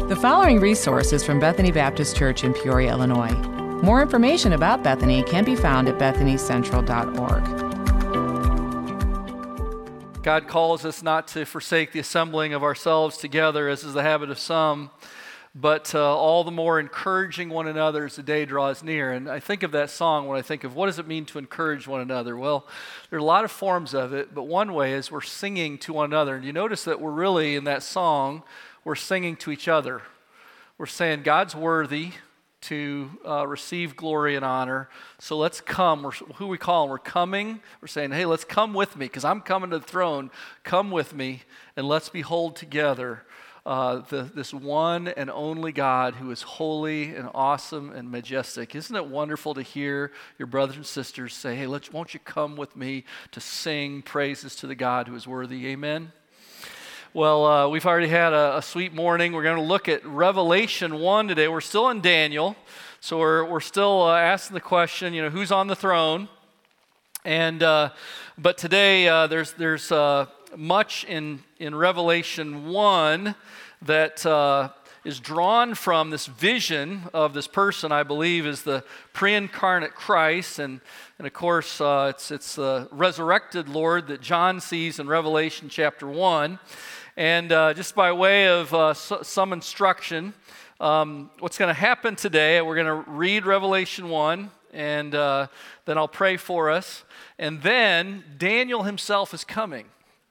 The following resource is from Bethany Baptist Church in Peoria, Illinois. More information about Bethany can be found at bethanycentral.org. God calls us not to forsake the assembling of ourselves together, as is the habit of some, but all the more encouraging one another as the day draws near. And I think of that song when I think of what does it mean to encourage one another? Well, there are a lot of forms of it, but one way is we're singing to one another. And you notice that we're really, in that song, we're singing to each other. We're saying God's worthy to receive glory and honor. So let's come. Who we calling? We're coming. We're saying, hey, let's come with me because I'm coming to the throne. Come with me and let's behold together this one and only God who is holy and awesome and majestic. Isn't it wonderful to hear your brothers and sisters say, hey, won't you come with me to sing praises to the God who is worthy? Amen. Well, we've already had a sweet morning. We're going to look at Revelation 1 today. We're still in Daniel, so we're still asking the question, who's on the throne? And but today there's much in Revelation 1 that is drawn from this vision of this person, I believe, is the pre-incarnate Christ, and of course it's the resurrected Lord that John sees in Revelation chapter 1. And just by way of some instruction, what's going to happen today, we're going to read Revelation 1, and then I'll pray for us. And then Daniel himself is coming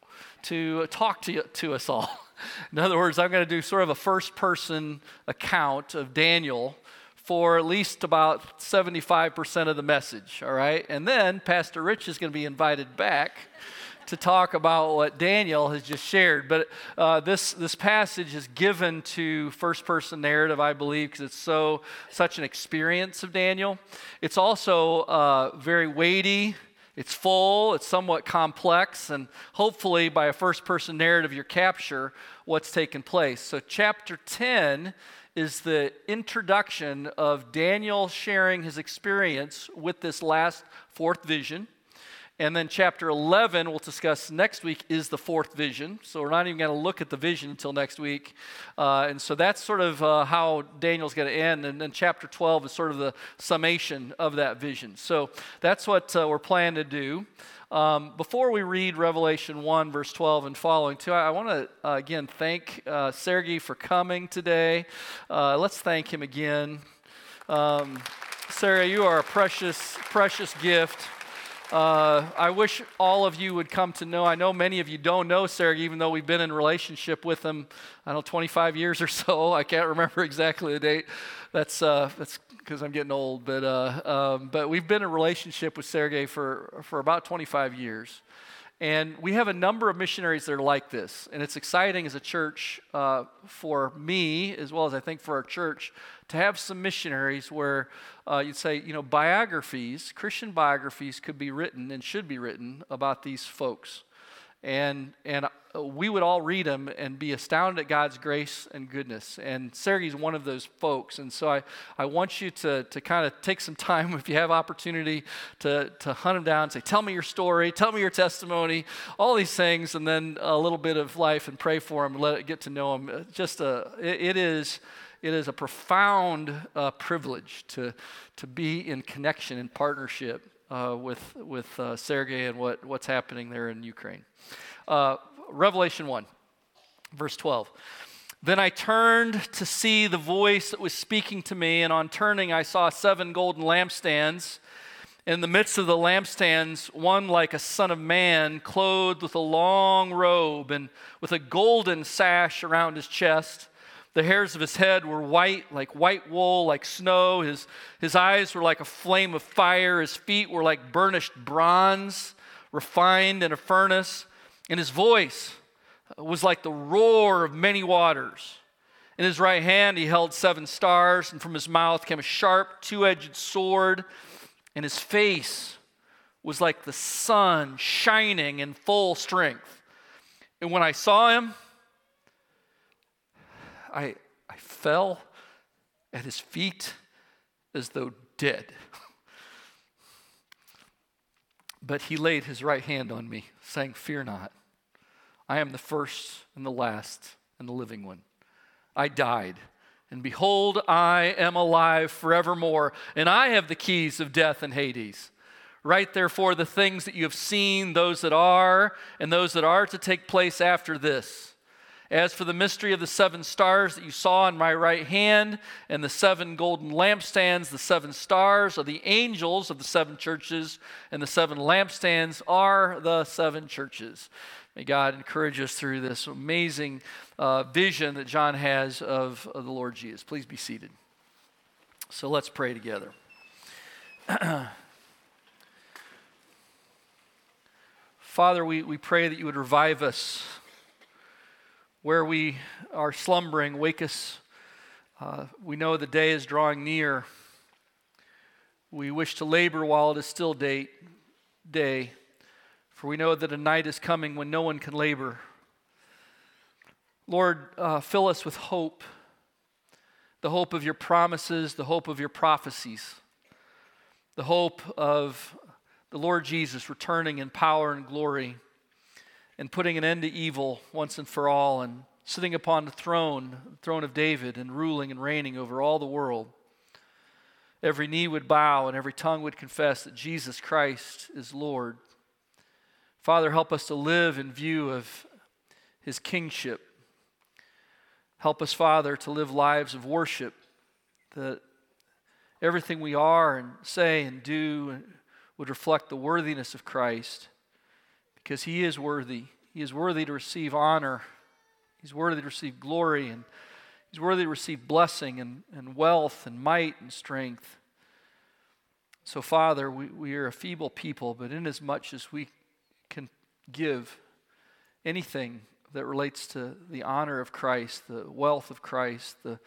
to talk to us all. In other words, I'm going to do sort of a first-person account of Daniel for at least about 75% of the message, all right? And then Pastor Rich is going to be invited back to talk about what Daniel has just shared. But this passage is given to first-person narrative, I believe, because it's such an experience of Daniel. It's also very weighty. It's full. It's somewhat complex. And hopefully, by a first-person narrative, you capture what's taken place. So chapter 10 is the introduction of Daniel sharing his experience with this last fourth vision. And then chapter 11, we'll discuss next week, is the fourth vision. So we're not even going to look at the vision until next week. And so that's sort of how Daniel's going to end. And then chapter 12 is sort of the summation of that vision. So that's what we're planning to do. Before we read Revelation 1, verse 12 and following, too, I want to, again, thank Sergey for coming today. Let's thank him again. Sarah, you are a precious, precious gift. I wish all of you would come to know. I know many of you don't know Sergey, even though we've been in relationship with him, 25 years or so. I can't remember exactly the date. That's because I'm getting old. But we've been in a relationship with Sergey for about 25 years. And we have a number of missionaries that are like this. And it's exciting as a church for me, as well as I think for our church, to have some missionaries where you'd say, biographies, Christian biographies could be written and should be written about these folks. And we would all read them and be astounded at God's grace and goodness. And Sergey's one of those folks. And so I want you to kind of take some time, if you have opportunity, to hunt him down and say, tell me your story, tell me your testimony, all these things, and then a little bit of life and pray for him and let it get to know him. It is a profound privilege to be in connection and partnership with Sergey and what's happening there in Ukraine. Revelation 1, verse 12. Then I turned to see the voice that was speaking to me, and on turning I saw 7 golden lampstands. In the midst of the lampstands, one like a son of man, clothed with a long robe and with a golden sash around his chest. The hairs of his head were white, like white wool, like snow. His eyes were like a flame of fire. His feet were like burnished bronze, refined in a furnace. And his voice was like the roar of many waters. In his right hand he held 7 stars, and from his mouth came a sharp, two-edged sword. And his face was like the sun shining in full strength. And when I saw him, I fell at his feet as though dead. But he laid his right hand on me, saying, "Fear not. I am the first and the last and the living one. I died. And behold, I am alive forevermore, and I have the keys of death and Hades. Write therefore the things that you have seen, those that are, and those that are to take place after this. As for the mystery of the 7 stars that you saw in my right hand, and the 7 golden lampstands, the 7 stars are the angels of the 7 churches, and the 7 lampstands are the 7 churches. May God encourage us through this amazing vision that John has of the Lord Jesus. Please be seated. So let's pray together. Father, we pray that you would revive us. Where we are slumbering, wake us. We know the day is drawing near. We wish to labor while it is still day, for we know that a night is coming when no one can labor. Lord, fill us with hope, the hope of your promises, the hope of your prophecies, the hope of the Lord Jesus returning in power and glory, and putting an end to evil once and for all, and sitting upon the throne of David, and ruling and reigning over all the world. Every knee would bow and every tongue would confess that Jesus Christ is Lord. Father, help us to live in view of his kingship. Help us, Father, to live lives of worship, that everything we are and say and do would reflect the worthiness of Christ. Because he is worthy. He is worthy to receive honor. He's worthy to receive glory. And he's worthy to receive blessing and wealth and might and strength. So, Father, we are a feeble people, but inasmuch as we can give anything that relates to the honor of Christ, the wealth of Christ, the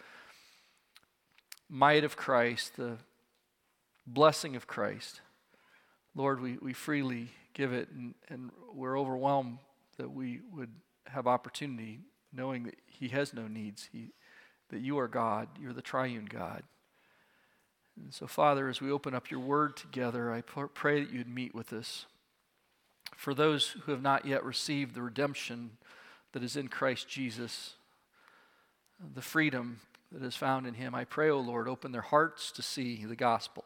might of Christ, the blessing of Christ, Lord, we freely give it, and we're overwhelmed that we would have opportunity, knowing that he has no needs, that you are God, you're the triune God. And so, Father, as we open up your word together, I pray that you'd meet with us. For those who have not yet received the redemption that is in Christ Jesus, the freedom that is found in him, I pray, O Lord, open their hearts to see the gospel.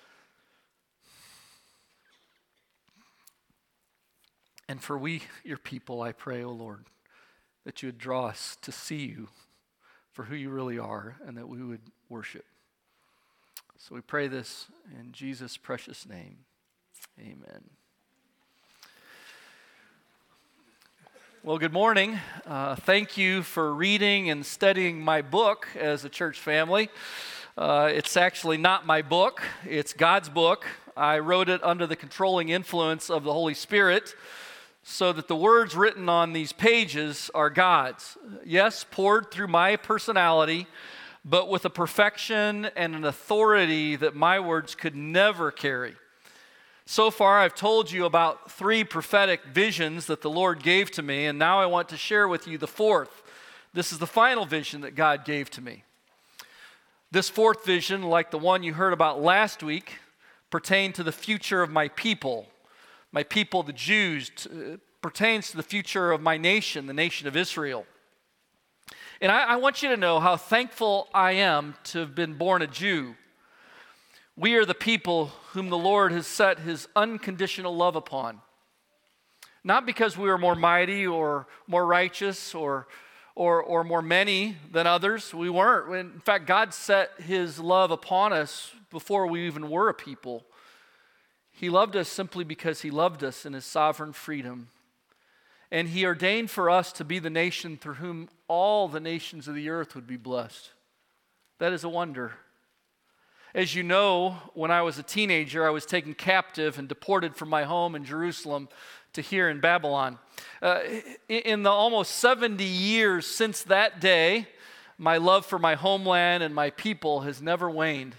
And for we, your people, I pray, O Lord, that you would draw us to see you for who you really are, and that we would worship. So we pray this in Jesus' precious name. Amen. Well, good morning. Thank you for reading and studying my book as a church family. It's actually not my book. It's God's book. I wrote it under the controlling influence of the Holy Spirit, so that the words written on these pages are God's. Yes, poured through my personality, but with a perfection and an authority that my words could never carry. So far, I've told you about 3 prophetic visions that the Lord gave to me, and now I want to share with you the 4th. This is the final vision that God gave to me. This 4th vision, like the one you heard about last week, pertained to the future of my people, the Jews, pertains to the future of my nation, the nation of Israel. And I want you to know how thankful I am to have been born a Jew. We are the people whom the Lord has set his unconditional love upon. Not because we are more mighty or more righteous or more many than others. We weren't. In fact, God set his love upon us before we even were a people. He loved us simply because he loved us in his sovereign freedom. And he ordained for us to be the nation through whom all the nations of the earth would be blessed. That is a wonder. As you know, when I was a teenager, I was taken captive and deported from my home in Jerusalem to here in Babylon. In the almost 70 years since that day, my love for my homeland and my people has never waned.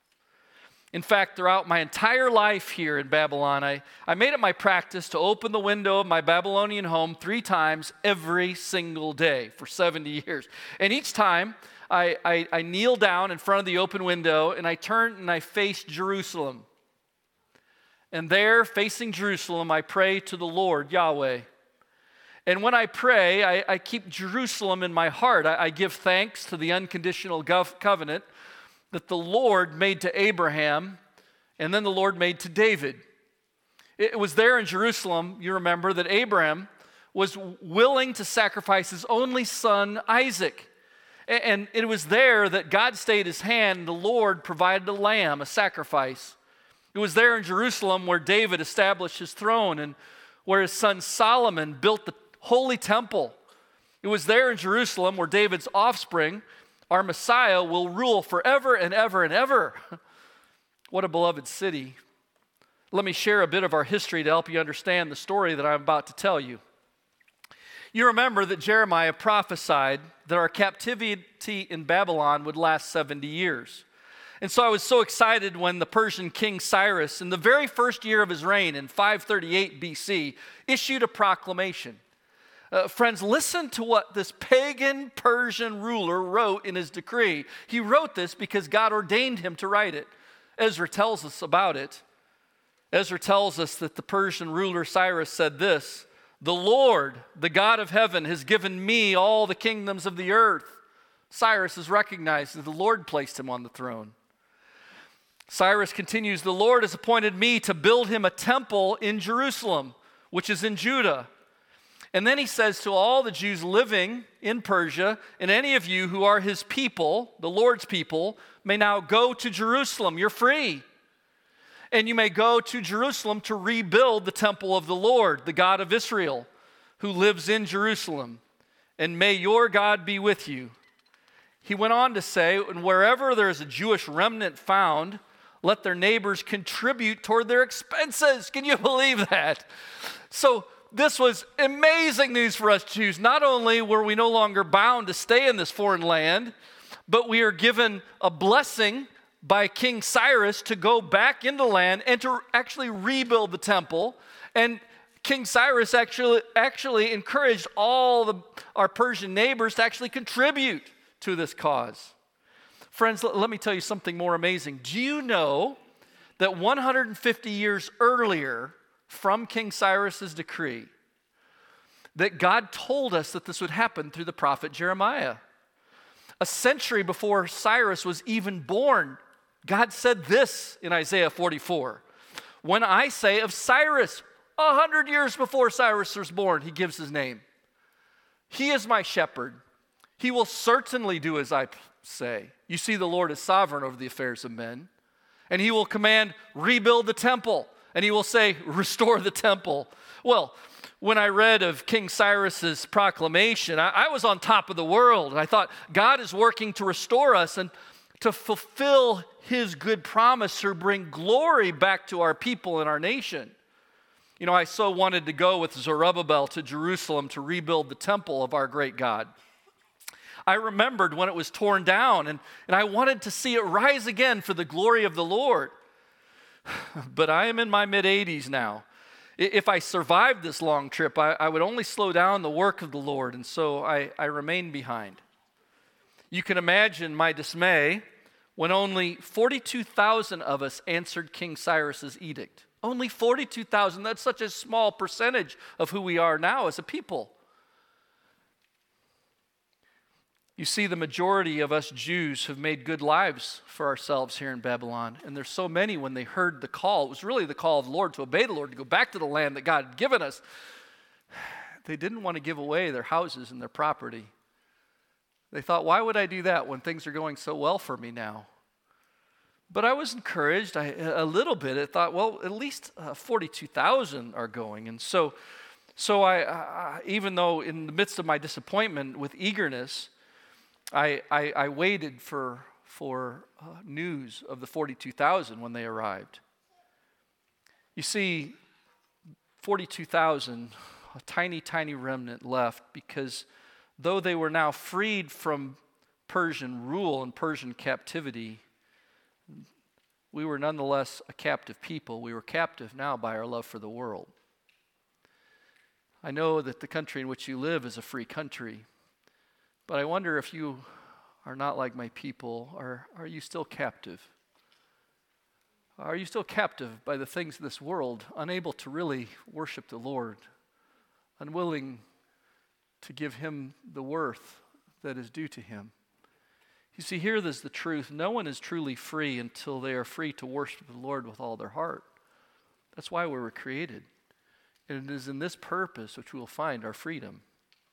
In fact, throughout my entire life here in Babylon, I made it my practice to open the window of my Babylonian home 3 times every single day for 70 years. And each time, I kneel down in front of the open window, and I turn and I face Jerusalem. And there, facing Jerusalem, I pray to the Lord, Yahweh. And when I pray, I keep Jerusalem in my heart. I give thanks to the unconditional covenant that the Lord made to Abraham and then the Lord made to David. It was there in Jerusalem, you remember, that Abraham was willing to sacrifice his only son, Isaac. And it was there that God stayed his hand and the Lord provided a lamb, a sacrifice. It was there in Jerusalem where David established his throne and where his son Solomon built the holy temple. It was there in Jerusalem where David's offspring, our Messiah, will rule forever and ever and ever. What a beloved city. Let me share a bit of our history to help you understand the story that I'm about to tell you. You remember that Jeremiah prophesied that our captivity in Babylon would last 70 years. And so I was so excited when the Persian king Cyrus, in the very first year of his reign in 538 BC, issued a proclamation. Friends, listen to what this pagan Persian ruler wrote in his decree. He wrote this because God ordained him to write it. Ezra tells us about it. Ezra tells us that the Persian ruler Cyrus said this: "The Lord, the God of heaven, has given me all the kingdoms of the earth." Cyrus is recognized that the Lord placed him on the throne. Cyrus continues, "The Lord has appointed me to build him a temple in Jerusalem, which is in Judah." And then he says to all the Jews living in Persia, "And any of you who are his people, the Lord's people, may now go to Jerusalem. You're free. And you may go to Jerusalem to rebuild the temple of the Lord, the God of Israel, who lives in Jerusalem. And may your God be with you." He went on to say, "And wherever there is a Jewish remnant found, let their neighbors contribute toward their expenses." Can you believe that? So this was amazing news for us Jews. Not only were we no longer bound to stay in this foreign land, but we are given a blessing by King Cyrus to go back into the land and to actually rebuild the temple. And King Cyrus actually encouraged all our Persian neighbors to actually contribute to this cause. Friends, let me tell you something more amazing. Do you know that 150 years earlier from King Cyrus's decree, that God told us that this would happen through the prophet Jeremiah? A century before Cyrus was even born, God said this in Isaiah 44. "When I say of Cyrus," 100 years before Cyrus was born, he gives his name. "He is my shepherd. He will certainly do as I say." You see, the Lord is sovereign over the affairs of men. "And he will command, rebuild the temple. And he will say, restore the temple." Well, when I read of King Cyrus's proclamation, I was on top of the world. I thought, God is working to restore us and to fulfill his good promise to bring glory back to our people and our nation. You know, I so wanted to go with Zerubbabel to Jerusalem to rebuild the temple of our great God. I remembered when it was torn down, and I wanted to see it rise again for the glory of the Lord. But I am in my mid-80s now. If I survived this long trip, I would only slow down the work of the Lord, and so I remained behind. You can imagine my dismay when only 42,000 of us answered King Cyrus's edict. Only 42,000. That's such a small percentage of who we are now as a people. You see, the majority of us Jews have made good lives for ourselves here in Babylon. And there's so many, when they heard the call, it was really the call of the Lord to obey the Lord, to go back to the land that God had given us. They didn't want to give away their houses and their property. They thought, why would I do that when things are going so well for me now? But I was encouraged a little bit. I thought, well, at least 42,000 are going. And so I even though in the midst of my disappointment with eagerness, I waited for news of the 42,000 when they arrived. You see, 42,000, a tiny, tiny remnant left, because though they were now freed from Persian rule and Persian captivity, we were nonetheless a captive people. We were captive now by our love for the world. I know that the country in which you live is a free country, but I wonder if you are not like my people. Are you still captive? Are you still captive by the things of this world, unable to really worship the Lord, unwilling to give him the worth that is due to him. You see, here is the truth. No one is truly free until they are free to worship the Lord with all their heart. That's why we were created. And it is in this purpose which we will find our freedom.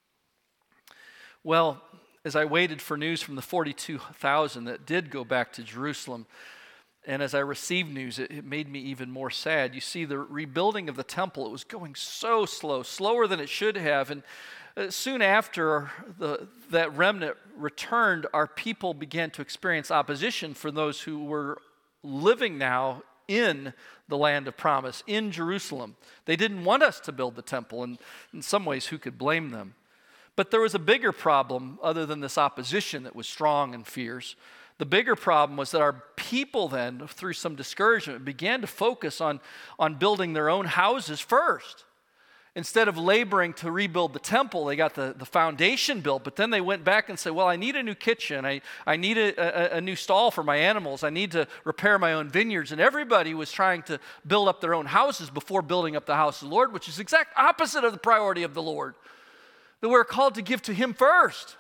Well, as I waited for news from the 42,000 that did go back to Jerusalem, and as I received news, it made me even more sad. You see, the rebuilding of the temple, it was going so slow, slower than it should have. And soon after that remnant returned, our people began to experience opposition from those who were living now in the land of promise, in Jerusalem. They didn't want us to build the temple, and in some ways, who could blame them? But there was a bigger problem other than this opposition that was strong and fierce. The bigger problem was that our people then, through some discouragement, began to focus on building their own houses first. Instead of laboring to rebuild the temple, they got the foundation built, but then they went back and said, well, I need a new kitchen. I need a new stall for my animals. I need to repair my own vineyards. And everybody was trying to build up their own houses before building up the house of the Lord, which is the exact opposite of the priority of the Lord. That we're called to give to him first.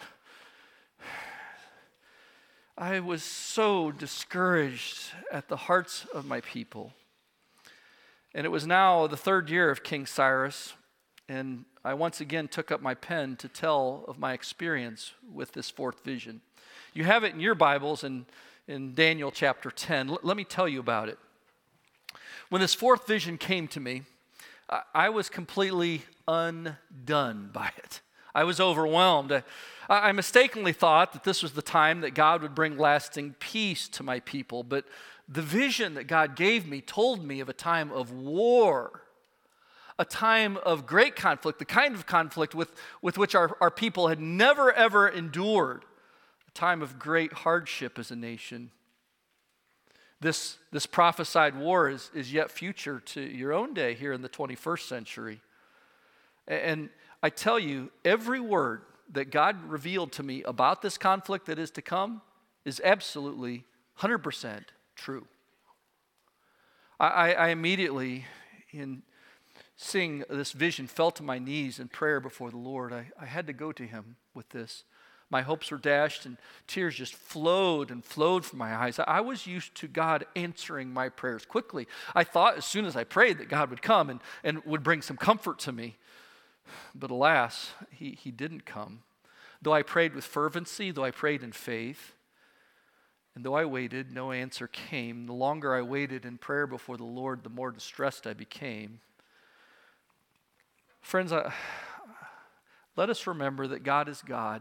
I was so discouraged at the hearts of my people. And it was now the third year of King Cyrus, and I once again took up my pen to tell of my experience with this fourth vision. You have it in your Bibles in Daniel chapter 10. Let me tell you about it. When this fourth vision came to me, I was completely undone by it. I was overwhelmed. I mistakenly thought that this was the time that God would bring lasting peace to my people, but the vision that God gave me told me of a time of war, a time of great conflict, the kind of conflict with which our people had never, ever endured, a time of great hardship as a nation. This prophesied war is yet future to your own day here in the 21st century. And I tell you, every word that God revealed to me about this conflict that is to come is absolutely 100% true. I immediately, in seeing this vision, fell to my knees in prayer before the Lord. I had to go to him with this. My hopes were dashed and tears just flowed and flowed from my eyes. I was used to God answering my prayers quickly. I thought as soon as I prayed that God would come and would bring some comfort to me. But alas, he didn't come. Though I prayed with fervency, though I prayed in faith, and though I waited, no answer came. The longer I waited in prayer before the Lord, the more distressed I became. Friends, let us remember that God is God.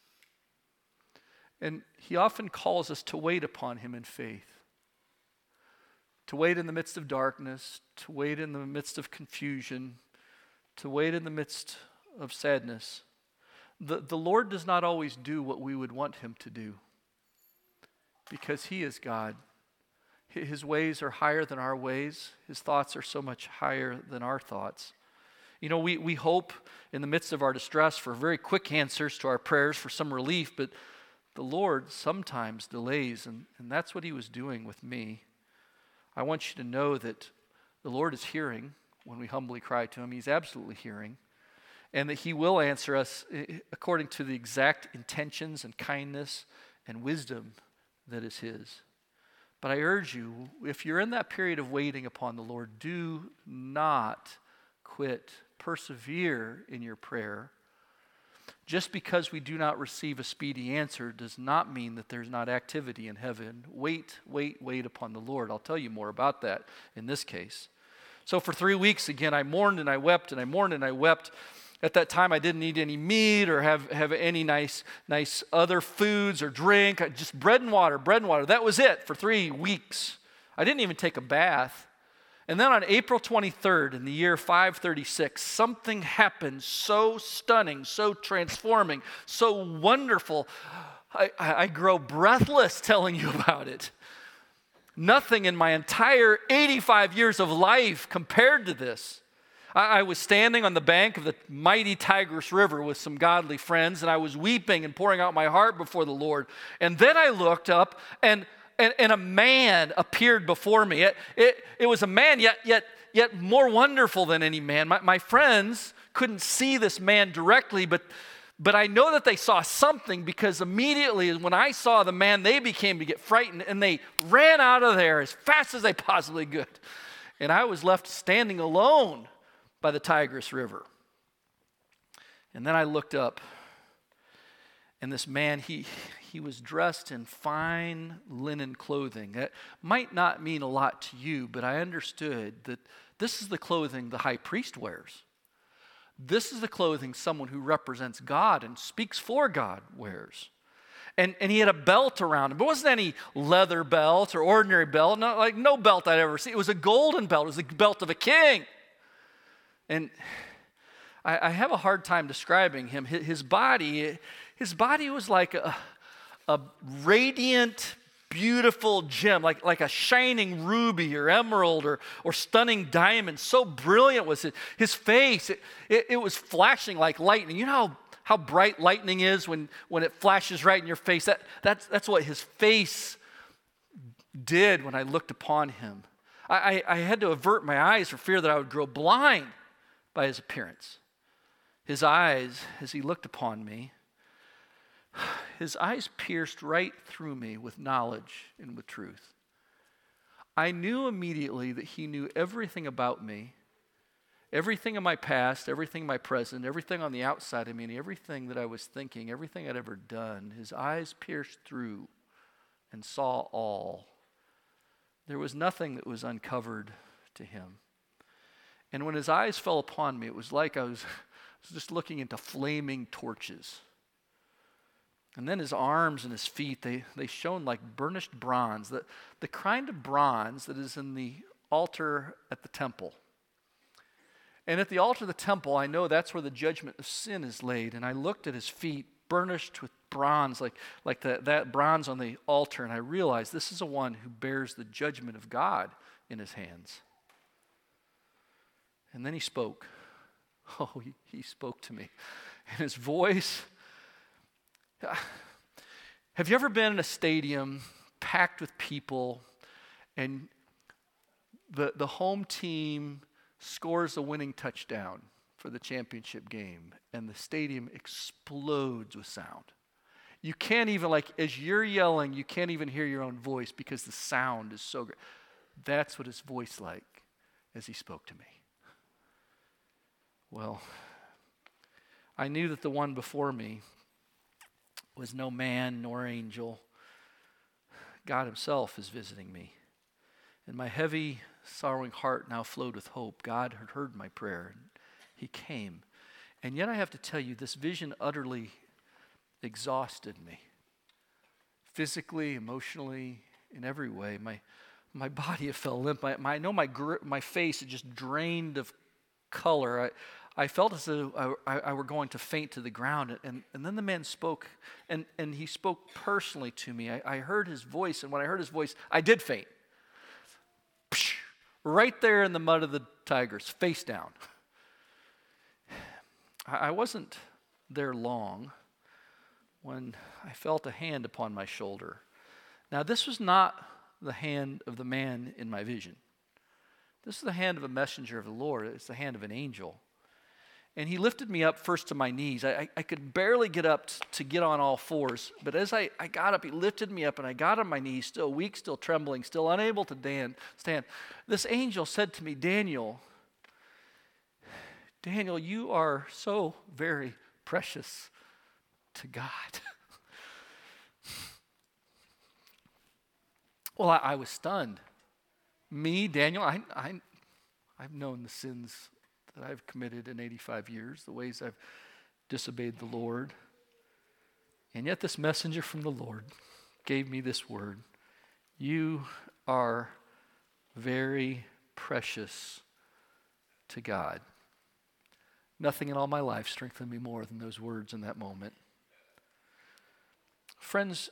And he often calls us to wait upon him in faith. To wait in the midst of darkness, to wait in the midst of confusion, to wait in the midst of sadness. The Lord does not always do what we would want him to do because he is God. His ways are higher than our ways. His thoughts are so much higher than our thoughts. You know, we hope in the midst of our distress for very quick answers to our prayers, for some relief, but the Lord sometimes delays, and that's what he was doing with me. I want you to know that the Lord is hearing when we humbly cry to him. He's absolutely hearing. And that he will answer us according to the exact intentions and kindness and wisdom that is his. But I urge you, if you're in that period of waiting upon the Lord, do not quit. Persevere in your prayer. Just because we do not receive a speedy answer does not mean that there's not activity in heaven. Wait upon the Lord. I'll tell you more about that in this case. So for 3 weeks, again, I mourned and I wept and I mourned and I wept. At that time, I didn't eat any meat or have any nice other foods or drink. Just bread and water. That was it for 3 weeks. I didn't even take a bath. And then on April 23rd in the year 536, something happened so stunning, so transforming, so wonderful. I grow breathless telling you about it. Nothing in my entire 85 years of life compared to this. I was standing on the bank of the mighty Tigris River with some godly friends, and I was weeping and pouring out my heart before the Lord. And then I looked up, and a man appeared before me. It was a man, yet more wonderful than any man. My friends couldn't see this man directly, but But I know that they saw something, because immediately when I saw the man, they became to get frightened, and they ran out of there as fast as they possibly could. And I was left standing alone by the Tigris River. And then I looked up, and this man, he was dressed in fine linen clothing. That might not mean a lot to you, but I understood that this is the clothing the high priest wears. This is the clothing someone who represents God and speaks for God wears. And he had a belt around him. It wasn't any leather belt or ordinary belt, not like no belt I'd ever seen. It was a golden belt. It was the belt of a king. And I have a hard time describing him. His body was like a radiant, beautiful gem, like a shining ruby or emerald or stunning diamond. So brilliant was it. His face, it was flashing like lightning. You know how bright lightning is when it flashes right in your face? That's what his face did when I looked upon him. I had to avert my eyes for fear that I would grow blind by his appearance. His eyes, as he looked upon me, his eyes pierced right through me with knowledge and with truth. I knew immediately that he knew everything about me, everything in my past, everything in my present, everything on the outside of me, and everything that I was thinking, everything I'd ever done. His eyes pierced through and saw all. There was nothing that was uncovered to him. And when his eyes fell upon me, it was like I was just looking into flaming torches. And then his arms and his feet, they shone like burnished bronze, the kind of bronze that is in the altar at the temple. And at the altar of the temple, I know that's where the judgment of sin is laid. And I looked at his feet, burnished with bronze, like that bronze on the altar, and I realized this is a one who bears the judgment of God in his hands. And then he spoke. Oh, he spoke to me. And his voice... Have you ever been in a stadium packed with people and the home team scores a winning touchdown for the championship game and the stadium explodes with sound? You can't even, as you're yelling, you can't even hear your own voice because the sound is so great. That's what his voice like as he spoke to me. Well, I knew that the one before me was no man nor angel. God himself is visiting me. And my heavy, sorrowing heart now flowed with hope. God had heard my prayer, and he came. And yet I have to tell you, this vision utterly exhausted me. Physically, emotionally, in every way. My body fell limp. I know my face had just drained of color. I felt as though I were going to faint to the ground. And then the man spoke, and he spoke personally to me. I heard his voice, and when I heard his voice, I did faint. Right there in the mud of the Tigris, face down. I wasn't there long when I felt a hand upon my shoulder. Now, this was not the hand of the man in my vision. This is the hand of a messenger of the Lord. It's the hand of an angel. And he lifted me up first to my knees. I could barely get up to get on all fours. But as I got up, he lifted me up, and I got on my knees, still weak, still trembling, still unable to stand. This angel said to me, Daniel, you are so very precious to God. Well, I was stunned. Me, Daniel, I've known the sins that I've committed in 85 years, the ways I've disobeyed the Lord. And yet this messenger from the Lord gave me this word. You are very precious to God. Nothing in all my life strengthened me more than those words in that moment. Friends,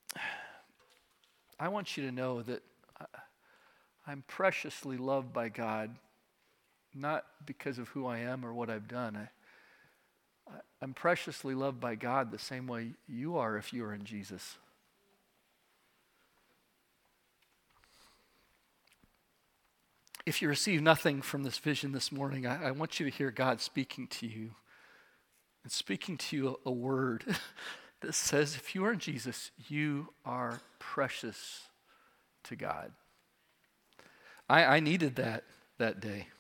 I want you to know that I'm preciously loved by God, not because of who I am or what I've done. I'm preciously loved by God the same way you are if you are in Jesus. If you receive nothing from this vision this morning, I want you to hear God speaking to you and speaking to you a word that says if you are in Jesus, you are precious to God. I needed that day.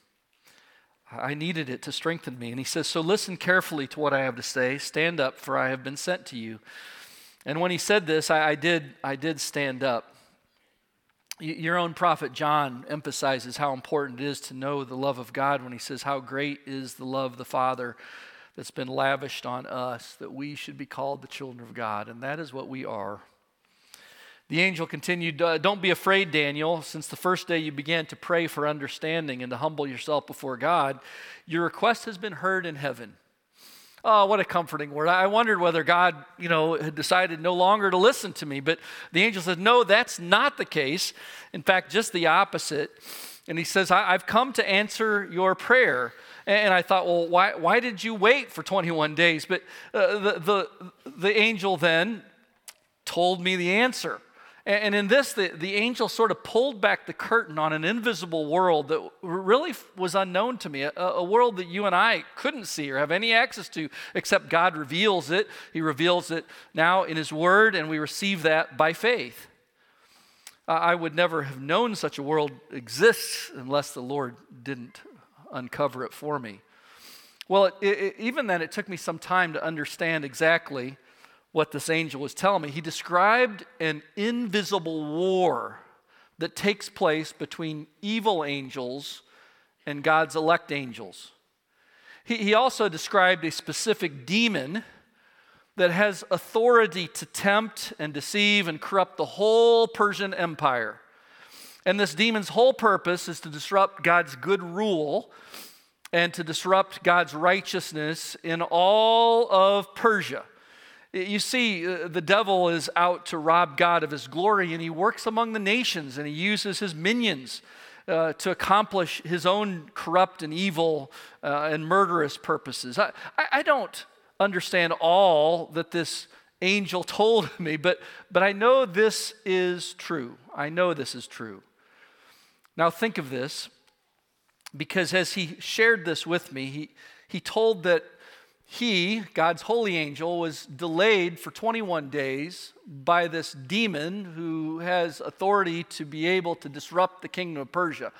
I needed it to strengthen me. And he says, so listen carefully to what I have to say. Stand up, for I have been sent to you. And when he said this, I did stand up. Your own prophet John emphasizes how important it is to know the love of God when he says, how great is the love of the Father that's been lavished on us, that we should be called the children of God. And that is what we are. The angel continued, don't be afraid, Daniel. Since the first day you began to pray for understanding and to humble yourself before God, your request has been heard in heaven. Oh, what a comforting word. I wondered whether God, had decided no longer to listen to me. But the angel said, no, that's not the case. In fact, just the opposite. And he says, I've come to answer your prayer. And I thought, well, why did you wait for 21 days? But the angel then told me the answer. And in this, the angel sort of pulled back the curtain on an invisible world that really was unknown to me, a world that you and I couldn't see or have any access to, except God reveals it. He reveals it now in His Word, and we receive that by faith. I would never have known such a world exists unless the Lord didn't uncover it for me. Well, even then, it took me some time to understand exactly what this angel was telling me. He described an invisible war that takes place between evil angels and God's elect angels. He also described a specific demon that has authority to tempt and deceive and corrupt the whole Persian Empire. And this demon's whole purpose is to disrupt God's good rule and to disrupt God's righteousness in all of Persia. You see, the devil is out to rob God of His glory, and he works among the nations, and he uses his minions to accomplish his own corrupt and evil and murderous purposes. I don't understand all that this angel told me, but I know this is true. I know this is true. Now think of this, because as he shared this with me, he told that he, God's holy angel, was delayed for 21 days by this demon who has authority to be able to disrupt the kingdom of Persia.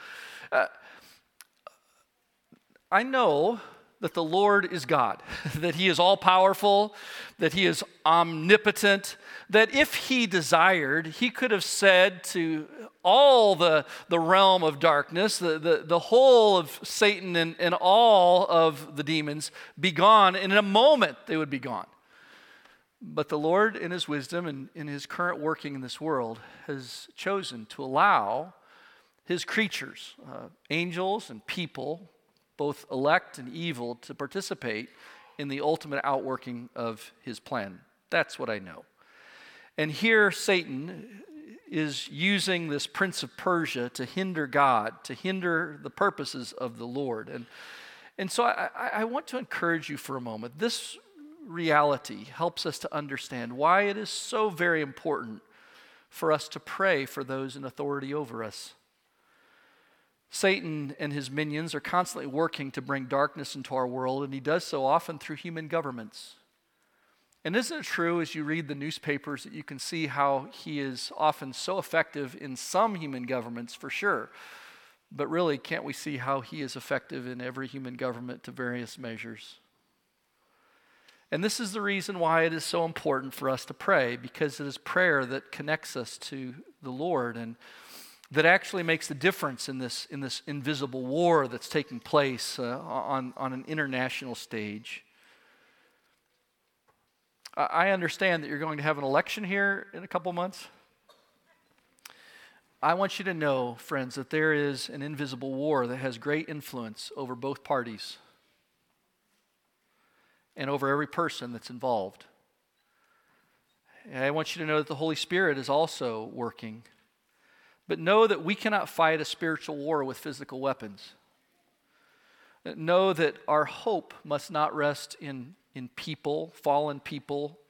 I know that the Lord is God, that He is all-powerful, that He is omnipotent, that if He desired, He could have said to all the realm of darkness, the whole of Satan and all of the demons, be gone, and in a moment they would be gone. But the Lord, in His wisdom and in His current working in this world, has chosen to allow His creatures, angels and people, both elect and evil, to participate in the ultimate outworking of His plan. That's what I know. And here Satan is using this prince of Persia to hinder God, to hinder the purposes of the Lord. And so I want to encourage you for a moment. This reality helps us to understand why it is so very important for us to pray for those in authority over us. Satan and his minions are constantly working to bring darkness into our world, and he does so often through human governments. And isn't it true, as you read the newspapers, that you can see how he is often so effective in some human governments, for sure, but really, can't we see how he is effective in every human government to various measures? And this is the reason why it is so important for us to pray, because it is prayer that connects us to the Lord and that actually makes the difference in this invisible war that's taking place on an international stage. I understand that you're going to have an election here in a couple months. I want you to know, friends, that there is an invisible war that has great influence over both parties and over every person that's involved. And I want you to know that the Holy Spirit is also working. But know that we cannot fight a spiritual war with physical weapons. Know that our hope must not rest in people, fallen people.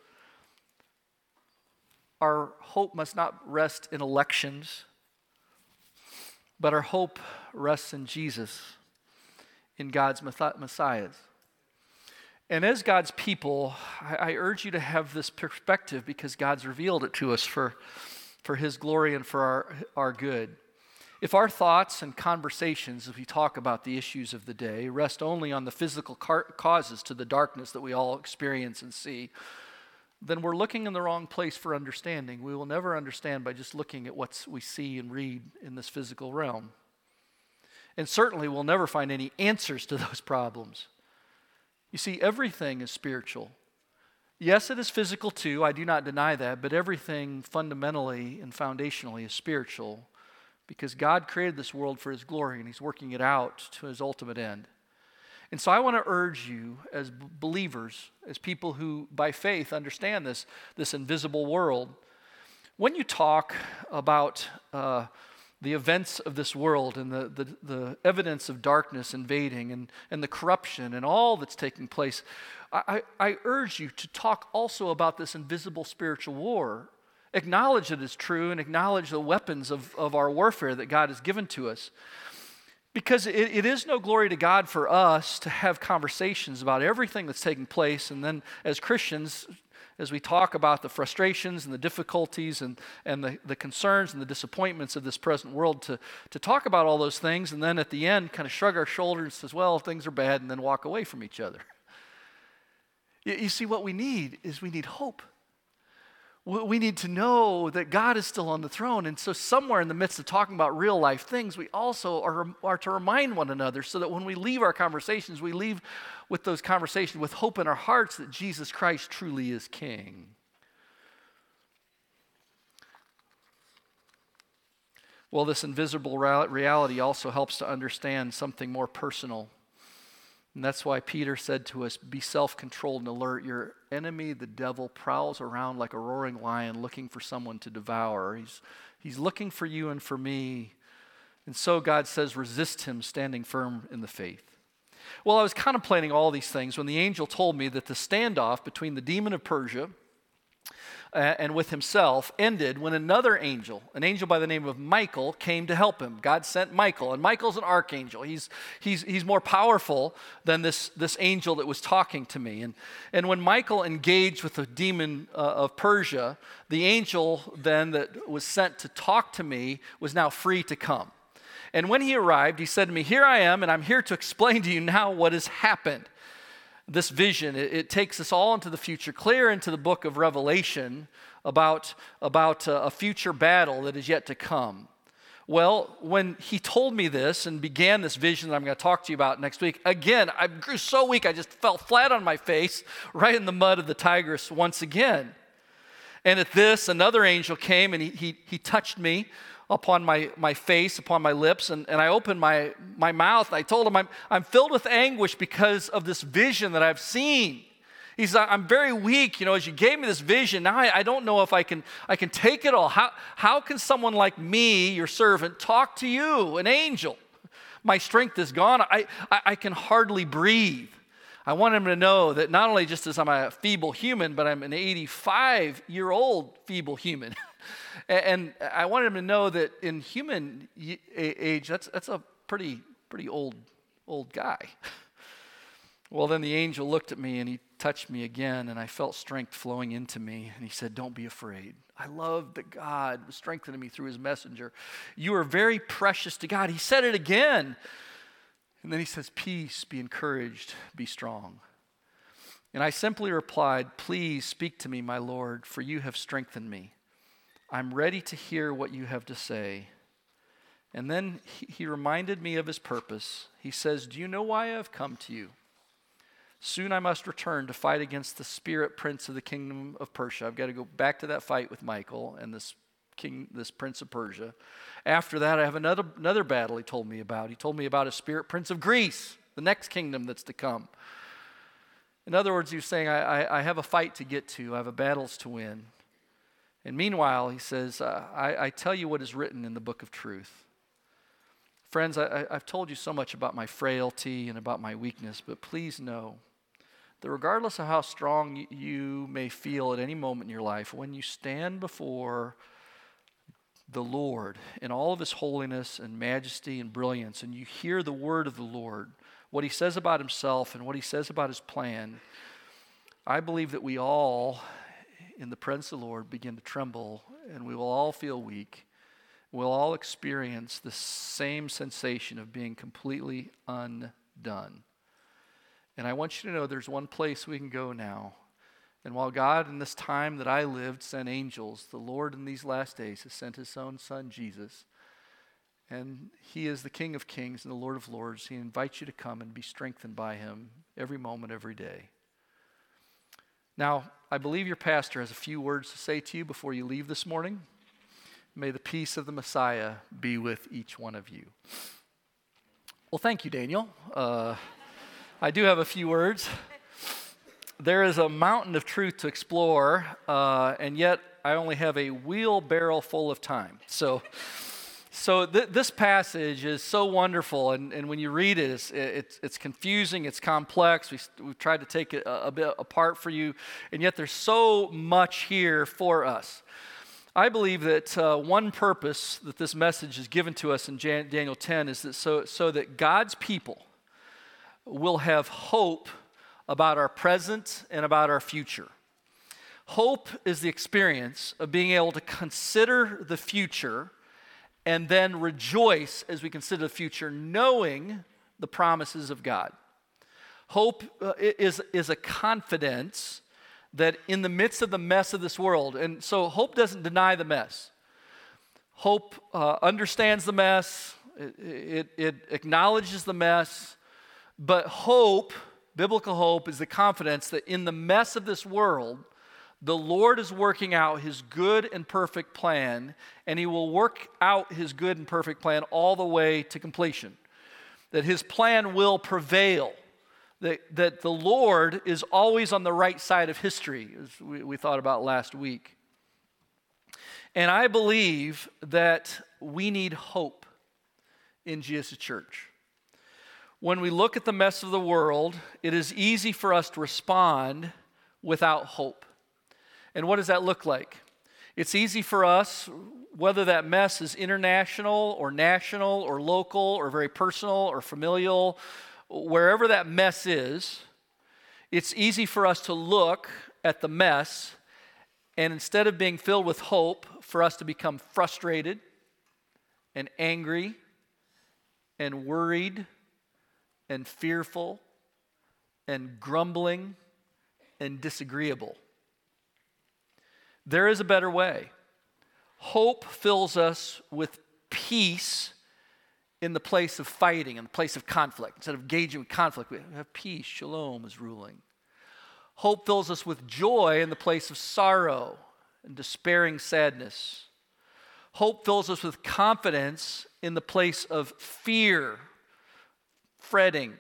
Our hope must not rest in elections, but our hope rests in Jesus, in God's Messiahs. And as God's people, I urge you to have this perspective because God's revealed it to us for His glory and for our good. If our thoughts and conversations, as we talk about the issues of the day, rest only on the physical causes to the darkness that we all experience and see, then we're looking in the wrong place for understanding. We will never understand by just looking at what we see and read in this physical realm. And certainly we'll never find any answers to those problems. You see, everything is spiritual. Yes, it is physical too, I do not deny that, but everything fundamentally and foundationally is spiritual because God created this world for His glory and He's working it out to His ultimate end. And so I want to urge you as believers, as people who by faith understand this invisible world, when you talk about the events of this world and the evidence of darkness invading and the corruption and all that's taking place, I urge you to talk also about this invisible spiritual war. Acknowledge it is true and acknowledge the weapons of our warfare that God has given to us. Because it is no glory to God for us to have conversations about everything that's taking place, and then as Christians, as we talk about the frustrations and the difficulties and the concerns and the disappointments of this present world, to talk about all those things, and then at the end kind of shrug our shoulders and says, well, things are bad, and then walk away from each other. You see, what we need is we need hope. We need to know that God is still on the throne. And so somewhere in the midst of talking about real life things, we also are to remind one another so that when we leave our conversations, we leave with those conversations with hope in our hearts that Jesus Christ truly is King. Well, this invisible reality also helps to understand something more personal. And that's why Peter said to us, be self-controlled and alert. Your enemy, the devil, prowls around like a roaring lion looking for someone to devour. He's looking for you and for me. And so God says, resist him, standing firm in the faith. Well, I was contemplating all these things when the angel told me that the standoff between the demon of Persia and with himself ended when another angel, an angel by the name of Michael, came to help him. God sent Michael, and Michael's an archangel. He's more powerful than this angel that was talking to me. And when Michael engaged with the demon of Persia, the angel then that was sent to talk to me was now free to come. And when he arrived, he said to me, here I am, and I'm here to explain to you now what has happened. This vision, it takes us all into the future, clear into the book of Revelation about a future battle that is yet to come. Well, when he told me this and began this vision that I'm going to talk to you about next week, again, I grew so weak I just fell flat on my face right in the mud of the Tigris once again. And at this, another angel came and he touched me upon my face, upon my lips, and I opened my mouth, and I told him, I'm filled with anguish because of this vision that I've seen. He said, I'm very weak, as you gave me this vision, now I don't know if I can take it all. How can someone like me, your servant, talk to you, an angel? My strength is gone. I can hardly breathe. I want him to know that not only just as I'm a feeble human, but I'm an 85-year-old feeble human. And I wanted him to know that in human age, that's a pretty old guy. Well, then the angel looked at me and he touched me again, and I felt strength flowing into me. And he said, don't be afraid. I love that God was strengthening me through his messenger. You are very precious to God. He said it again. And then he says, peace, be encouraged, be strong. And I simply replied, please speak to me, my Lord, for you have strengthened me. I'm ready to hear what you have to say. And then he reminded me of his purpose. He says, do you know why I have come to you? Soon I must return to fight against the spirit prince of the kingdom of Persia. I've got to go back to that fight with Michael and this prince of Persia. After that, I have another battle he told me about. He told me about a spirit prince of Greece, the next kingdom that's to come. In other words, he was saying, I have a fight to get to. I have a battles to win. And meanwhile, he says, I tell you what is written in the book of truth. Friends, I've told you so much about my frailty and about my weakness, but please know that regardless of how strong you may feel at any moment in your life, when you stand before the Lord in all of his holiness and majesty and brilliance, and you hear the word of the Lord, what he says about himself and what he says about his plan, I believe that we all, in the presence of the Lord, begin to tremble, and we will all feel weak. We'll all experience the same sensation of being completely undone. And I want you to know there's one place we can go now. And while God, in this time that I lived, sent angels, the Lord in these last days has sent his own Son, Jesus. And he is the King of Kings and the Lord of Lords. He invites you to come and be strengthened by him every moment, every day. Now, I believe your pastor has a few words to say to you before you leave this morning. May the peace of the Messiah be with each one of you. Well, thank you, Daniel. I do have a few words. There is a mountain of truth to explore, and yet I only have a wheelbarrow full of time. So this passage is so wonderful, and when you read it, it's confusing, it's complex. We've tried to take it a bit apart for you, and yet there's so much here for us. I believe that one purpose that this message is given to us in Daniel 10 is that so that God's people will have hope about our present and about our future. Hope is the experience of being able to consider the future and then rejoice as we consider the future, knowing the promises of God. Hope is a confidence that in the midst of the mess of this world, and so hope doesn't deny the mess. Hope understands the mess, it acknowledges the mess, but hope, biblical hope, is the confidence that in the mess of this world, the Lord is working out his good and perfect plan, and he will work out his good and perfect plan all the way to completion. That his plan will prevail. That the Lord is always on the right side of history, as we thought about last week. And I believe that we need hope in Jesus' church. When we look at the mess of the world, it is easy for us to respond without hope. And what does that look like? It's easy for us, whether that mess is international or national or local or very personal or familial, wherever that mess is, it's easy for us to look at the mess and instead of being filled with hope, for us to become frustrated and angry and worried and fearful and grumbling and disagreeable. There is a better way. Hope fills us with peace in the place of fighting, in the place of conflict. Instead of engaging with conflict, we have peace. Shalom is ruling. Hope fills us with joy in the place of sorrow and despairing sadness. Hope fills us with confidence in the place of fear, fretting.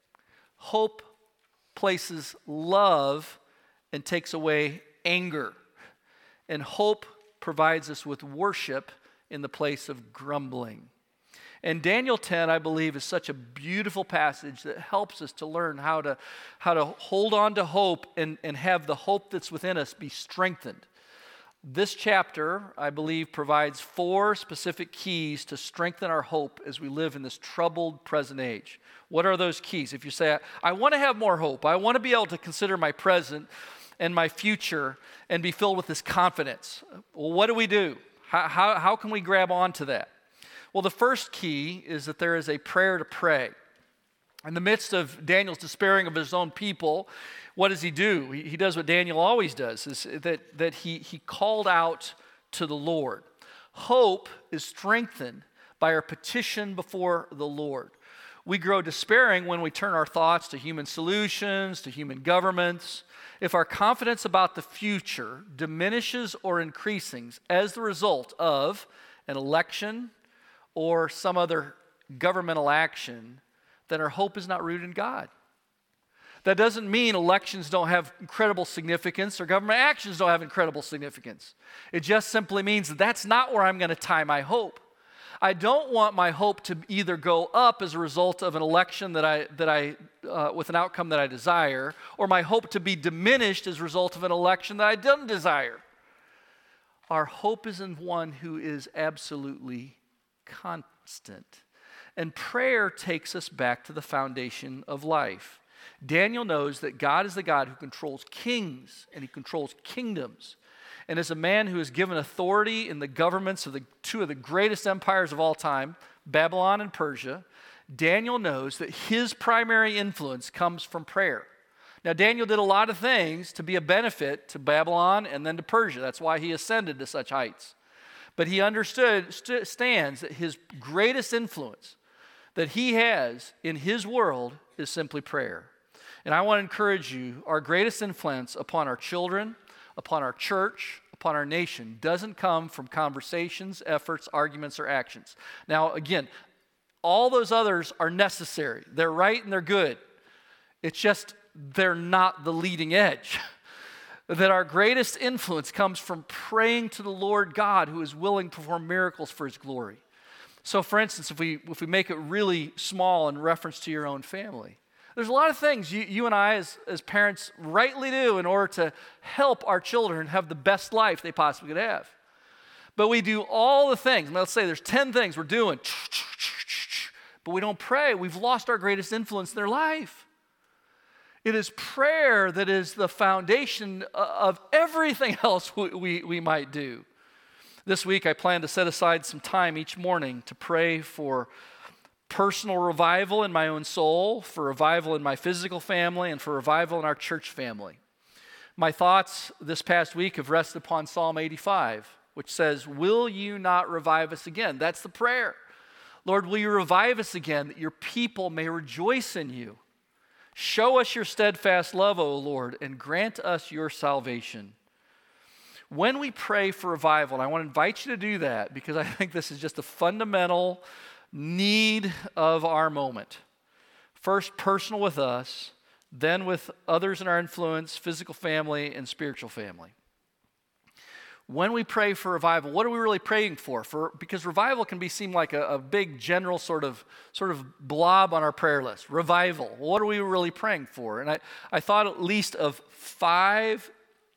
Hope places love and takes away anger. And hope provides us with worship in the place of grumbling. And Daniel 10, I believe, is such a beautiful passage that helps us to learn how to hold on to hope and have the hope that's within us be strengthened. This chapter, I believe, provides 4 specific keys to strengthen our hope as we live in this troubled present age. What are those keys? If you say, I want to have more hope, I want to be able to consider my present and my future and be filled with this confidence. Well, what do? How can we grab onto that? Well, the first key is that there is a prayer to pray. In the midst of Daniel's despairing of his own people, what does he do? He does what Daniel always does, is that he called out to the Lord. Hope is strengthened by our petition before the Lord. We grow despairing when we turn our thoughts to human solutions, to human governments. If our confidence about the future diminishes or increases as the result of an election or some other governmental action, then our hope is not rooted in God. That doesn't mean elections don't have incredible significance or government actions don't have incredible significance. It just simply means that that's not where I'm going to tie my hope. I don't want my hope to either go up as a result of an election that I with an outcome that I desire, or my hope to be diminished as a result of an election that I don't desire. Our hope is in one who is absolutely constant. And prayer takes us back to the foundation of life. Daniel knows that God is the God who controls kings and he controls kingdoms. And as a man who is given authority in the governments of the two of the greatest empires of all time, Babylon and Persia, Daniel knows that his primary influence comes from prayer. Now, Daniel did a lot of things to be a benefit to Babylon and then to Persia. That's why he ascended to such heights. But he understands that his greatest influence that he has in his world is simply prayer. And I want to encourage you, our greatest influence upon our children, upon our church, upon our nation doesn't come from conversations, efforts, arguments, or actions. Now, again, all those others are necessary. They're right and they're good. It's just they're not the leading edge. That our greatest influence comes from praying to the Lord God who is willing to perform miracles for his glory. So for instance, if we make it really small in reference to your own family, there's a lot of things you and I as parents rightly do in order to help our children have the best life they possibly could have. But we do all the things. Let's say there's 10 things we're doing, but we don't pray. We've lost our greatest influence in their life. It is prayer that is the foundation of everything else we might do. This week, I plan to set aside some time each morning to pray for personal revival in my own soul, for revival in my physical family, and for revival in our church family. My thoughts this past week have rested upon Psalm 85, which says, "Will you not revive us again?" That's the prayer. Lord, will you revive us again that your people may rejoice in you? Show us your steadfast love, O Lord, and grant us your salvation. When we pray for revival, and I want to invite you to do that because I think this is just a fundamental need of our moment. First, personal with us, then with others in our influence, physical family, and spiritual family. When we pray for revival, what are we really praying for? Because revival can seem like a big general sort of blob on our prayer list. Revival. What are we really praying for? And I thought at least of five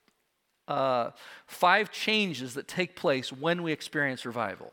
changes that take place when we experience revival.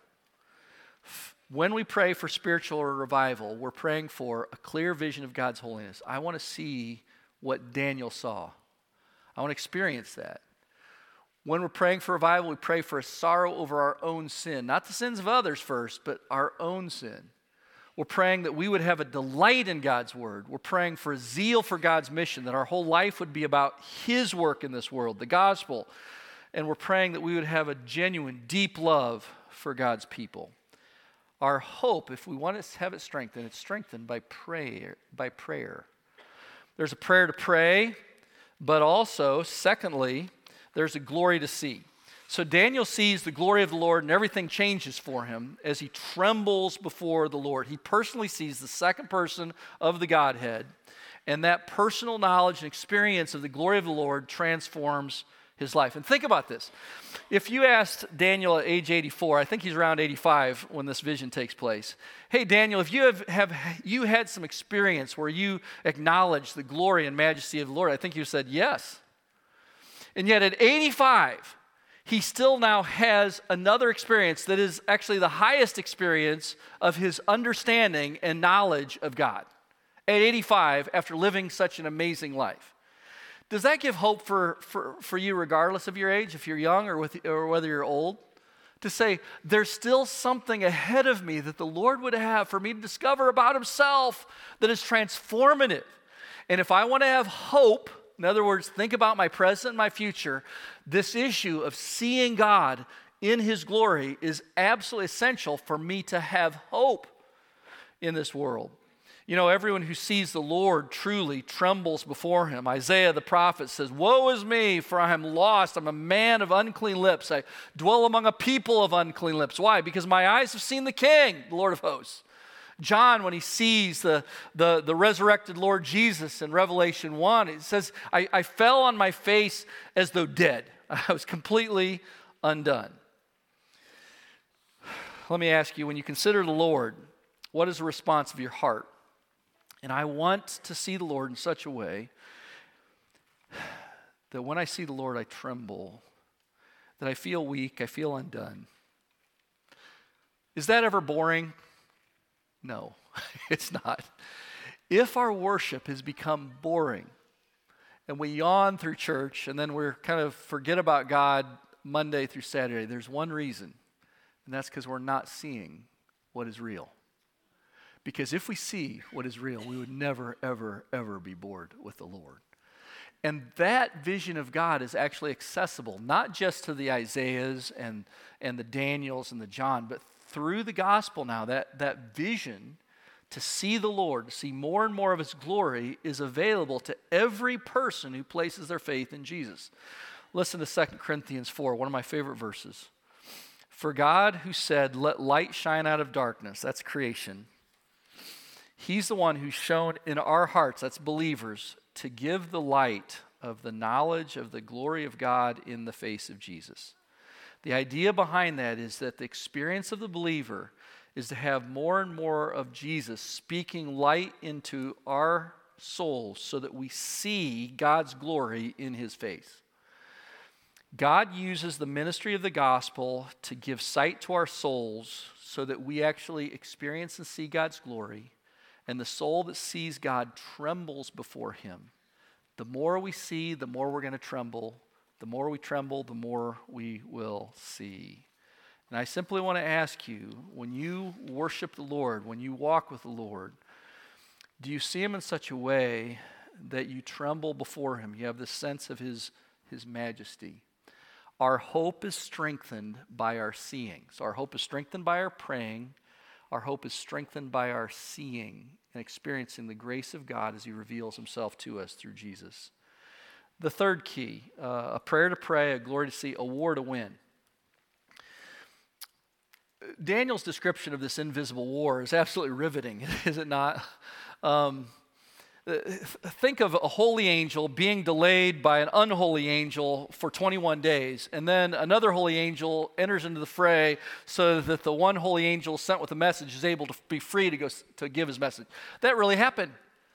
When we pray for spiritual revival, we're praying for a clear vision of God's holiness. I want to see what Daniel saw. I want to experience that. When we're praying for revival, we pray for a sorrow over our own sin. Not the sins of others first, but our own sin. We're praying that we would have a delight in God's word. We're praying for a zeal for God's mission, that our whole life would be about his work in this world, the gospel. And we're praying that we would have a genuine, deep love for God's people. Our hope, if we want to have it strengthened, it's strengthened by prayer. There's a prayer to pray, but also, secondly, there's a glory to see. So Daniel sees the glory of the Lord and everything changes for him as he trembles before the Lord. He personally sees the second person of the Godhead, and that personal knowledge and experience of the glory of the Lord transforms his life. And think about this. If you asked Daniel at age 84, I think he's around 85 when this vision takes place. Hey, Daniel, if you you had some experience where you acknowledged the glory and majesty of the Lord, I think you said yes. And yet at 85, he still now has another experience that is actually the highest experience of his understanding and knowledge of God. At 85, after living such an amazing life. Does that give hope for you regardless of your age, if you're young or whether you're old? To say, there's still something ahead of me that the Lord would have for me to discover about himself that is transformative. And if I want to have hope, in other words, think about my present and my future, this issue of seeing God in his glory is absolutely essential for me to have hope in this world. You know, everyone who sees the Lord truly trembles before him. Isaiah the prophet says, "Woe is me, for I am lost. I'm a man of unclean lips. I dwell among a people of unclean lips." Why? Because my eyes have seen the King, the Lord of hosts. John, when he sees the resurrected Lord Jesus in Revelation 1, it says, I fell on my face as though dead. I was completely undone. Let me ask you, when you consider the Lord, what is the response of your heart? And I want to see the Lord in such a way that when I see the Lord, I tremble, that I feel weak, I feel undone. Is that ever boring? No, it's not. If our worship has become boring and we yawn through church and then we're kind of forget about God Monday through Saturday, there's one reason, and that's because we're not seeing what is real. Because if we see what is real, we would never, ever, ever be bored with the Lord. And that vision of God is actually accessible, not just to the Isaiahs and the Daniels and the John, but through the gospel now, that vision to see the Lord, to see more and more of His glory is available to every person who places their faith in Jesus. Listen to 2 Corinthians 4, one of my favorite verses. For God who said, let light shine out of darkness, that's creation. He's the one who's shown in our hearts, that's believers, to give the light of the knowledge of the glory of God in the face of Jesus. The idea behind that is that the experience of the believer is to have more and more of Jesus speaking light into our souls so that we see God's glory in His face. God uses the ministry of the gospel to give sight to our souls so that we actually experience and see God's glory, and the soul that sees God trembles before Him. The more we see, the more we're going to tremble. The more we tremble, the more we will see. And I simply want to ask you, when you worship the Lord, when you walk with the Lord, do you see Him in such a way that you tremble before Him? You have this sense of His majesty. Our hope is strengthened by our seeing. So our hope is strengthened by our praying. Our hope is strengthened by our seeing and experiencing the grace of God as He reveals Himself to us through Jesus. The third key, a prayer to pray, a glory to see, a war to win. Daniel's description of this invisible war is absolutely riveting, is it not? Think of a holy angel being delayed by an unholy angel for 21 days, and then another holy angel enters into the fray so that the one holy angel sent with the message is able to be free to go to give his message. That really happened.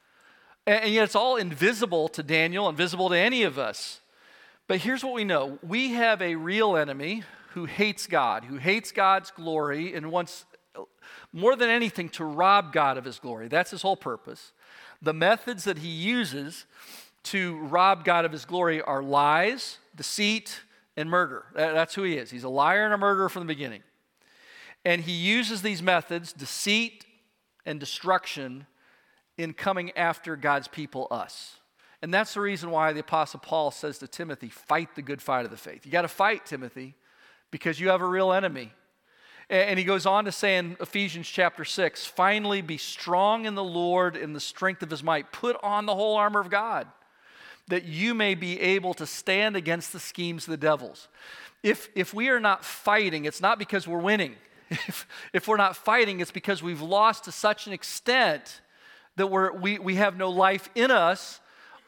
And yet it's all invisible to Daniel, invisible to any of us. But here's what we know. We have a real enemy who hates God, who hates God's glory and wants more than anything to rob God of His glory. That's his whole purpose. The methods that he uses to rob God of His glory are lies, deceit, and murder. That's who he is. He's a liar and a murderer from the beginning. And he uses these methods, deceit and destruction, in coming after God's people, us. And that's the reason why the Apostle Paul says to Timothy, fight the good fight of the faith. You got to fight, Timothy, because you have a real enemy. And he goes on to say in Ephesians chapter 6, finally be strong in the Lord in the strength of His might. Put on the whole armor of God, that you may be able to stand against the schemes of the devils. If we are not fighting, it's not because we're winning. If we're not fighting, it's because we've lost to such an extent that we have no life in us,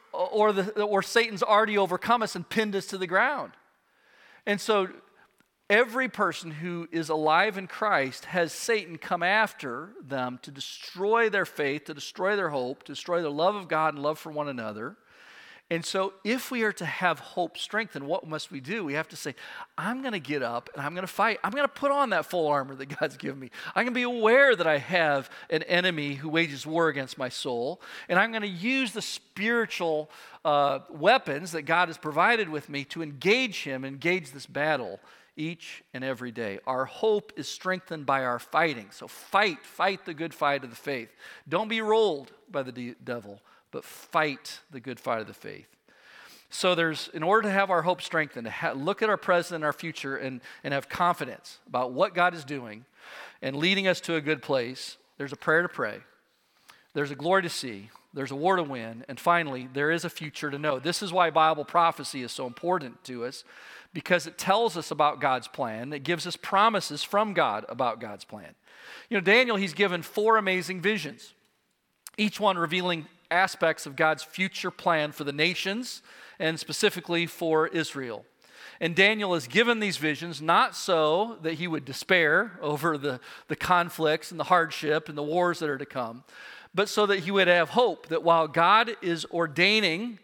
or Satan's already overcome us and pinned us to the ground. And so every person who is alive in Christ has Satan come after them to destroy their faith, to destroy their hope, to destroy their love of God and love for one another. And so if we are to have hope strengthened, what must we do? We have to say, I'm going to get up and I'm going to fight. I'm going to put on that full armor that God's given me. I'm going to be aware that I have an enemy who wages war against my soul. And I'm going to use the spiritual weapons that God has provided with me to engage this battle each and every day. Our hope is strengthened by our fighting. So fight the good fight of the faith. Don't be rolled by the devil, but fight the good fight of the faith. So in order to have our hope strengthened, to look at our present and our future and have confidence about what God is doing and leading us to a good place, there's a prayer to pray. There's a glory to see. There's a war to win. And finally, there is a future to know. This is why Bible prophecy is so important to us, because it tells us about God's plan. It gives us promises from God about God's plan. You know, Daniel, he's given 4 amazing visions, each one revealing aspects of God's future plan for the nations and specifically for Israel. And Daniel is given these visions not so that he would despair over the conflicts and the hardship and the wars that are to come, but so that he would have hope that while God is ordaining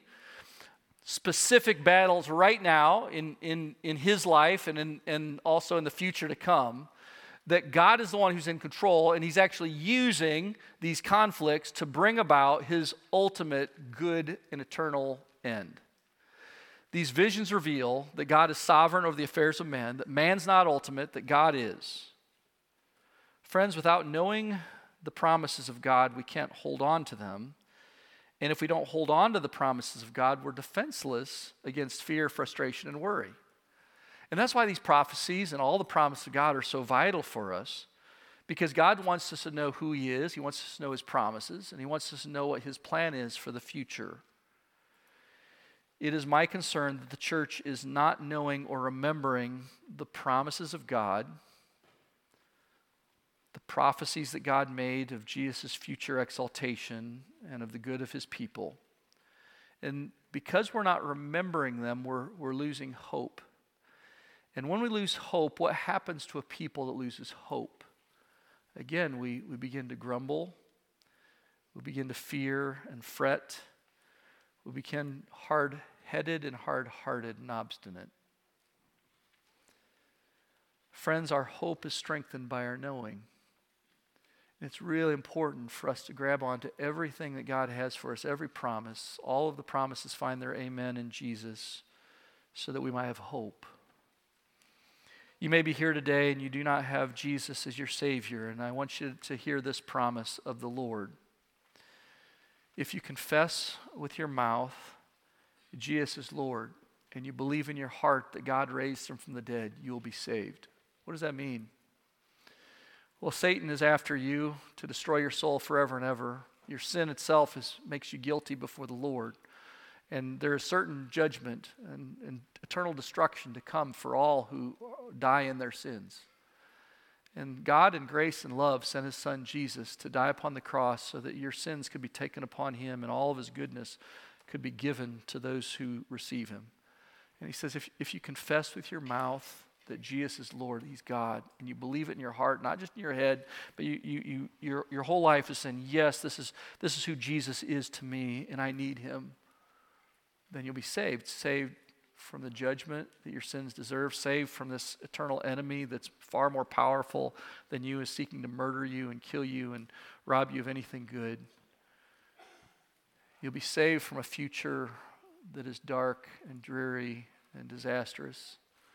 specific battles right now in his life and also in the future to come, that God is the one who's in control, and he's actually using these conflicts to bring about his ultimate good and eternal end. These visions reveal that God is sovereign over the affairs of man, that man's not ultimate, that God is. Friends, without knowing the promises of God, we can't hold on to them. And if we don't hold on to the promises of God, we're defenseless against fear, frustration, and worry. And that's why these prophecies and all the promises of God are so vital for us, because God wants us to know who he is, he wants us to know his promises, and he wants us to know what his plan is for the future. It is my concern that the church is not knowing or remembering the promises of God, the prophecies that God made of Jesus' future exaltation and of the good of his people. And because we're not remembering them, we're losing hope. And when we lose hope, what happens to a people that loses hope? Again, we begin to grumble. We begin to fear and fret. We become hard-headed and hard-hearted and obstinate. Friends, our hope is strengthened by our knowing. It's really important for us to grab onto everything that God has for us, every promise. All of the promises find their amen in Jesus so that we might have hope. You may be here today and you do not have Jesus as your Savior, and I want you to hear this promise of the Lord. If you confess with your mouth Jesus is Lord, and you believe in your heart that God raised him from the dead, you will be saved. What does that mean? Well, Satan is after you to destroy your soul forever and ever. Your sin itself makes you guilty before the Lord. And there is certain judgment and eternal destruction to come for all who die in their sins. And God in grace and love sent his son Jesus to die upon the cross so that your sins could be taken upon him and all of his goodness could be given to those who receive him. And he says, if you confess with your mouth that Jesus is Lord, he's God, and you believe it in your heart, not just in your head, but your whole life is saying, yes, this is who Jesus is to me, and I need him, then you'll be saved from the judgment that your sins deserve, saved from this eternal enemy that's far more powerful than you, is seeking to murder you and kill you and rob you of anything good. You'll be saved from a future that is dark and dreary and disastrous.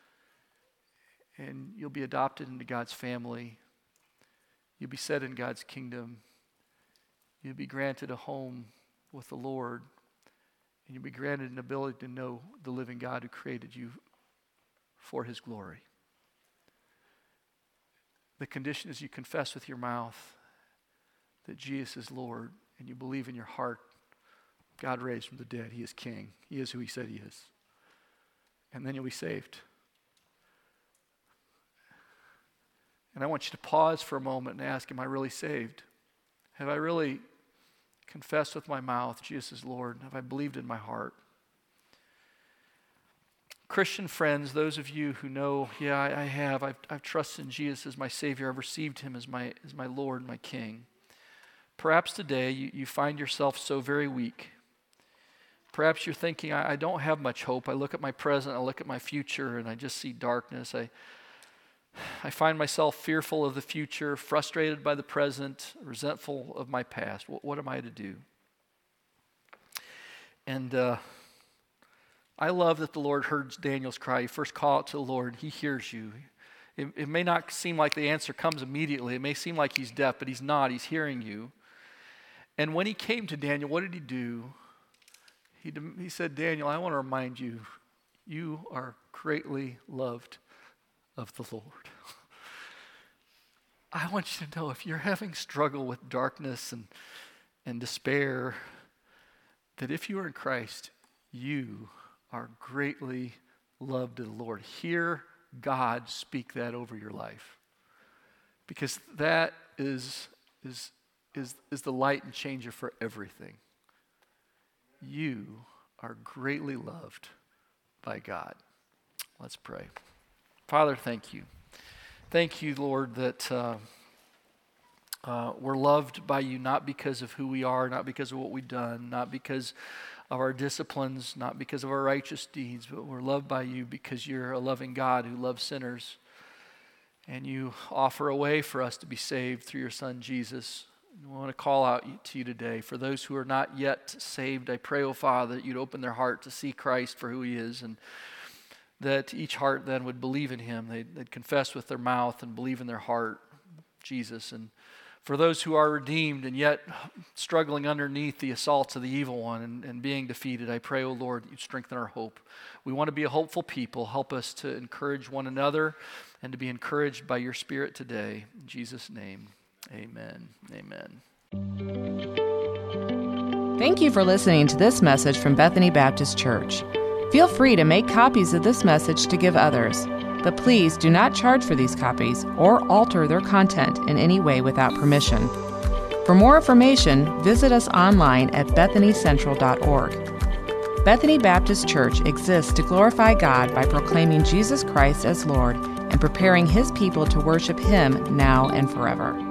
And you'll be adopted into God's family. You'll be set in God's kingdom. You'll be granted a home with the Lord. And you'll be granted an ability to know the living God who created you for his glory. The condition is you confess with your mouth that Jesus is Lord, and you believe in your heart God raised from the dead. He is king. He is who he said he is. And then you'll be saved. And I want you to pause for a moment and ask, am I really saved? Have I really confessed with my mouth Jesus is Lord? Have I believed in my heart? Christian friends, those of you who know, yeah, I have. I've trusted in Jesus as my Savior. I've received him as my Lord and my King. Perhaps today you find yourself so very weak. Perhaps you're thinking, I don't have much hope. I look at my present, I look at my future, and I just see darkness. I find myself fearful of the future, frustrated by the present, resentful of my past. What am I to do? And I love that the Lord heard Daniel's cry. You first call out to the Lord, he hears you. It may not seem like the answer comes immediately. It may seem like he's deaf, but he's not. He's hearing you. And when he came to Daniel, what did he do? He said, Daniel, I want to remind you, you are greatly loved of the Lord. I want you to know, if you're having struggle with darkness and despair, that if you are in Christ, you are greatly loved of the Lord. Hear God speak that over your life. Because that is the light and changer for everything. You are greatly loved by God. Let's pray. Father, thank you. Thank you, Lord, that we're loved by you not because of who we are, not because of what we've done, not because of our disciplines, not because of our righteous deeds, but we're loved by you because you're a loving God who loves sinners. and you offer a way for us to be saved through your Son, Jesus. We want to call out to you today. For those who are not yet saved, I pray, O Father, that you'd open their heart to see Christ for who he is, and that each heart then would believe in him. They'd confess with their mouth and believe in their heart, Jesus. And for those who are redeemed and yet struggling underneath the assaults of the evil one and being defeated, I pray, O Lord, that you strengthen our hope. We want to be a hopeful people. Help us to encourage one another and to be encouraged by your Spirit today. In Jesus' name, amen. Amen. Thank you for listening to this message from Bethany Baptist Church. Feel free to make copies of this message to give others, but please do not charge for these copies or alter their content in any way without permission. For more information, visit us online at bethanycentral.org. Bethany Baptist Church exists to glorify God by proclaiming Jesus Christ as Lord and preparing his people to worship him now and forever.